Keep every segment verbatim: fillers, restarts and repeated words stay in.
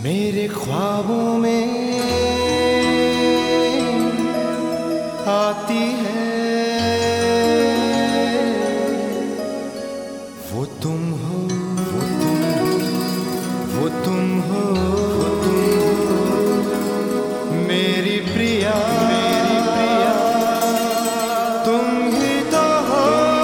मेरे ख्वाबों में आती है वो तुम हो, वो तुम हो, वो तुम हो, वो तुम हो मेरी प्रिया, मेरी प्रिया तुम ही तो हो।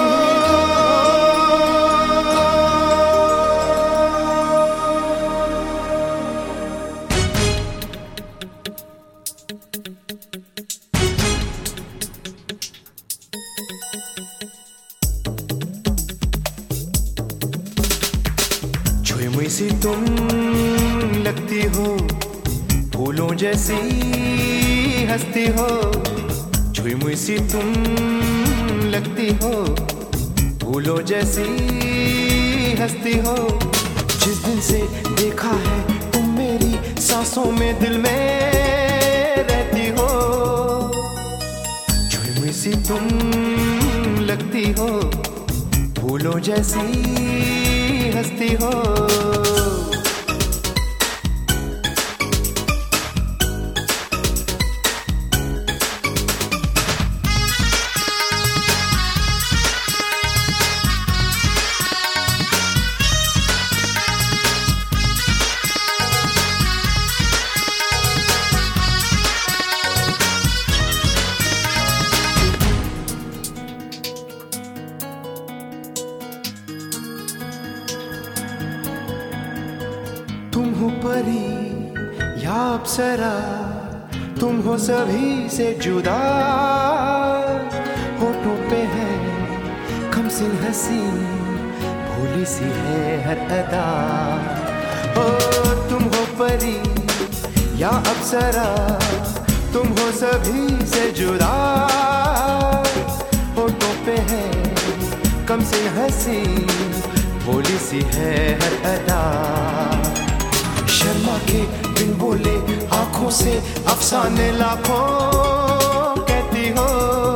छुई मुई सी तुम लगती हो, फूलों जैसी हंसती हो। छुई मुई सी तुम लगती हो, फूलों जैसी हंसती हो। जिस दिन से देखा है तुम मेरी सांसों में, दिल में रहती हो। छुई मुई सी तुम लगती हो, फूलों जैसी हंसती हो। तुम हो परी या अप्सरा, तुम हो सभी से जुदा। होठों पे है कम सी हंसी, भोली सी है हर अदा। ओ तुम हो परी या अप्सरा, तुम हो सभी से जुदा। होठों पे है कम सी हंसी, भोली सी है हर अदा। शर्मा के बिन बोले आंखों से अफसाने लाखों कहती हो।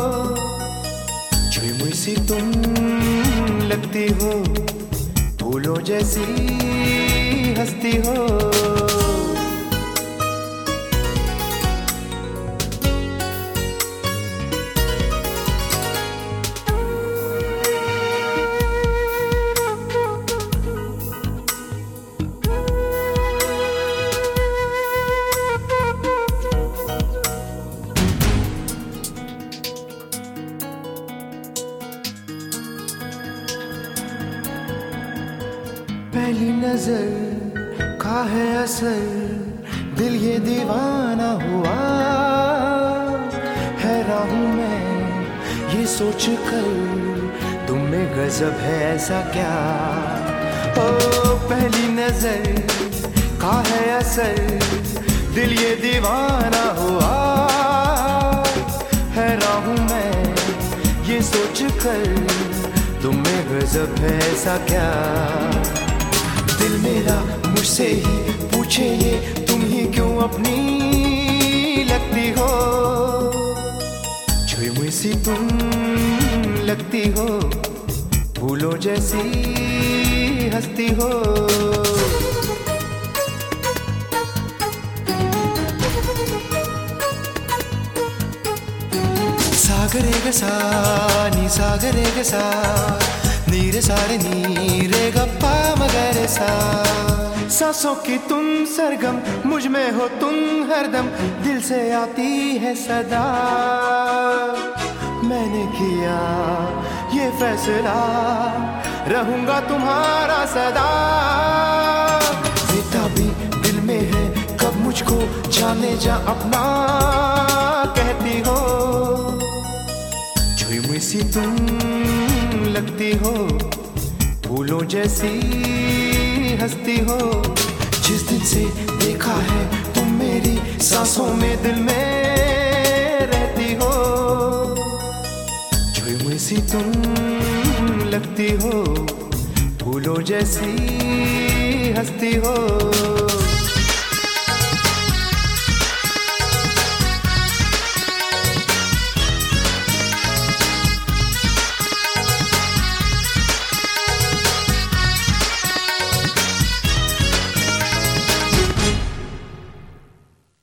छुई मुई सी तुम लगती हो, फूलों जैसी हंसती हो। पहली नजर का है असर, दिल ये दीवाना हुआ। हैरान हूँ मैं ये सोच कर, तुम में गजब है ऐसा क्या। ओ पहली नजर का है असर, दिल ये दीवाना हुआ। हैरान हूँ मैं ये सोच कर, तुम में गजब है ऐसा क्या। दिल मेरा मुझसे ही पूछे ये, तुम ही क्यों अपनी लगती हो। छुई मुई सी तुम लगती हो, फूलों जैसी हंसती हो। सागरे गसा नी सागरे गसा, नीरे सारे नीरे गप्पा मगर सा। सांसों की तुम सरगम, मुझ में हो तुम हरदम, दिल से आती है सदा। मैंने किया ये फैसला, रहूंगा तुम्हारा सदा। जितना भी दिल में है कब मुझको जाने जा अपना कहती हो। छुई मुई सी तुम लगती हो, फूलों जैसी हंसती हो। जिस दिन से देखा है तुम मेरी सांसों में, दिल में रहती हो। छुई मुई सी तुम लगती हो, फूलों जैसी हंसती हो।